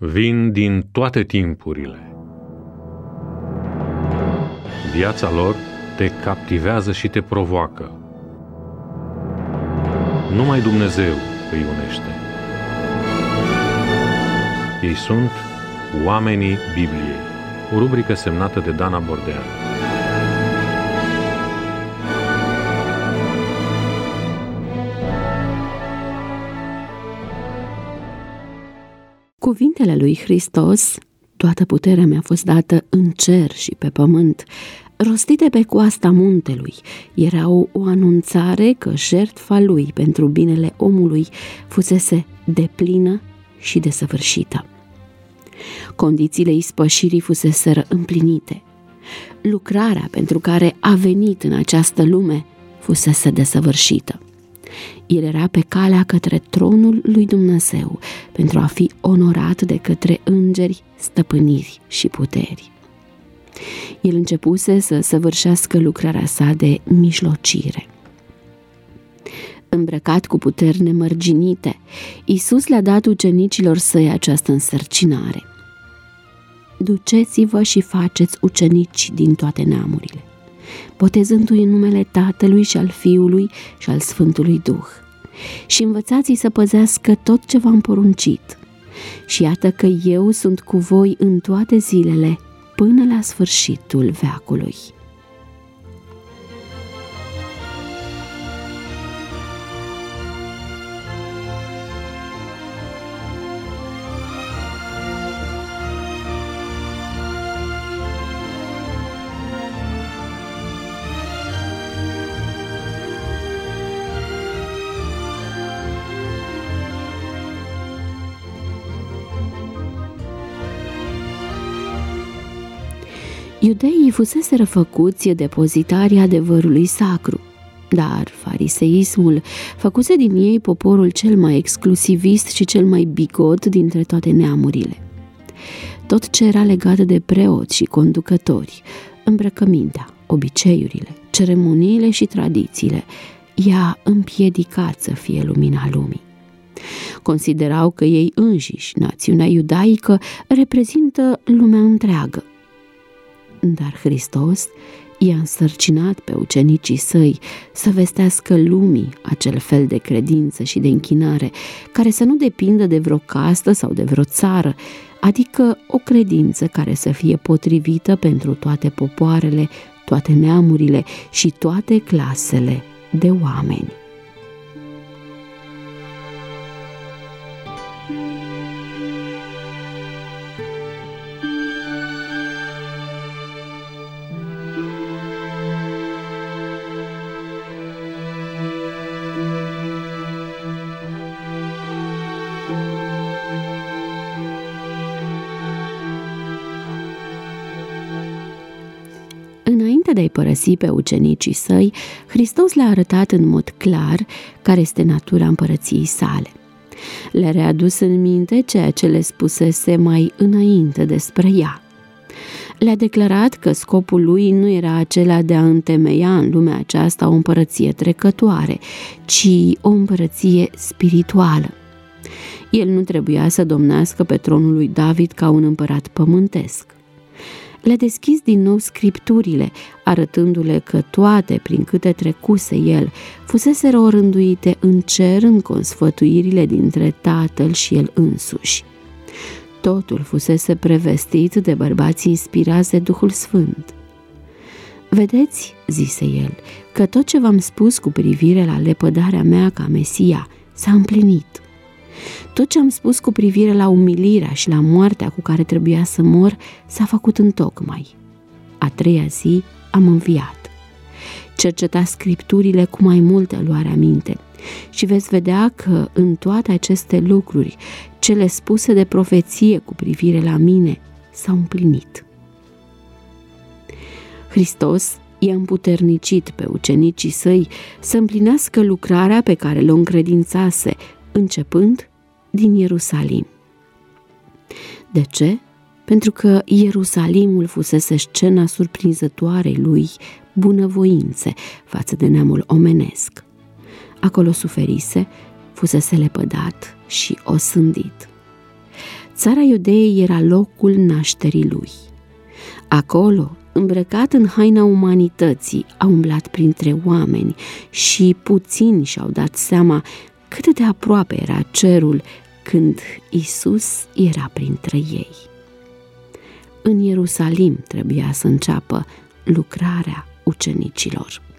vin din toate timpurile. Viața lor te captivează și te provoacă. Numai Dumnezeu îi unește. Ei sunt Oamenii Bibliei, o rubrică semnată de Dana Bordean. Cuvintele lui Hristos, toată puterea mi-a fost dată în cer și pe pământ, rostite pe coasta muntelui, erau o anunțare că jertfa lui pentru binele omului fusese deplină și desăvârșită. Condițiile ispășirii fuseseră împlinite. Lucrarea pentru care a venit în această lume fusese desăvârșită. El era pe calea către tronul lui Dumnezeu pentru a fi onorat de către îngeri, stăpâniri și puteri. El începuse să săvârșească lucrarea sa de mijlocire. Îmbrăcat cu puteri nemărginite, Iisus le-a dat ucenicilor săi această însărcinare. Duceți-vă și faceți ucenici din toate neamurile, botezându-i în numele Tatălui și al Fiului și al Sfântului Duh, și învățați-i să păzească tot ce v-am poruncit. Și iată că eu sunt cu voi în toate zilele, până la sfârșitul veacului. Iudeii fuseseră făcuți depozitarii adevărului sacru, dar fariseismul făcuse din ei poporul cel mai exclusivist și cel mai bigot dintre toate neamurile. Tot ce era legat de preoți și conducători, îmbrăcămintea, obiceiurile, ceremoniile și tradițiile, i-a împiedicat să fie lumina lumii. Considerau că ei înșiși, națiunea iudaică, reprezintă lumea întreagă. Dar Hristos i-a însărcinat pe ucenicii săi să vestească lumii acel fel de credință și de închinare care să nu depindă de vreo castă sau de vreo țară, adică o credință care să fie potrivită pentru toate popoarele, toate neamurile și toate clasele de oameni. Înainte de a-i părăsi pe ucenicii săi, Hristos le-a arătat în mod clar care este natura împărăției sale. Le-a readus în minte ceea ce le spusese mai înainte despre ea. Le-a declarat că scopul lui nu era acela de a întemeia în lumea aceasta o împărăție trecătoare, ci o împărăție spirituală. El nu trebuia să domnească pe tronul lui David ca un împărat pământesc. Le-a deschis din nou scripturile, arătându-le că toate prin câte trecuse el fuseseră orânduite în cer în consfătuirile dintre Tatăl și el însuși. Totul fusese prevestit de bărbații inspirați de Duhul Sfânt. Vedeți, zise el, că tot ce v-am spus cu privire la lepădarea mea ca Mesia s-a împlinit. Tot ce am spus cu privire la umilirea și la moartea cu care trebuia să mor s-a făcut întocmai. A treia zi am înviat. Cercetați scripturile cu mai multă luare aminte și veți vedea că în toate aceste lucruri, cele spuse de profeție cu privire la mine s-au împlinit. Hristos i-a împuternicit pe ucenicii săi să împlinească lucrarea pe care le-o încredințase, începând din Ierusalim. De ce? Pentru că Ierusalimul fusese scena surprinzătoarei lui bunăvoințe față de neamul omenesc. Acolo suferise, fusese lepădat și osândit. Țara Iudeei era locul nașterii lui. Acolo, îmbrăcat în haina umanității, a umblat printre oameni și puțini și-au dat seama cât de aproape era cerul când Iisus era printre ei. În Ierusalim trebuia să înceapă lucrarea ucenicilor.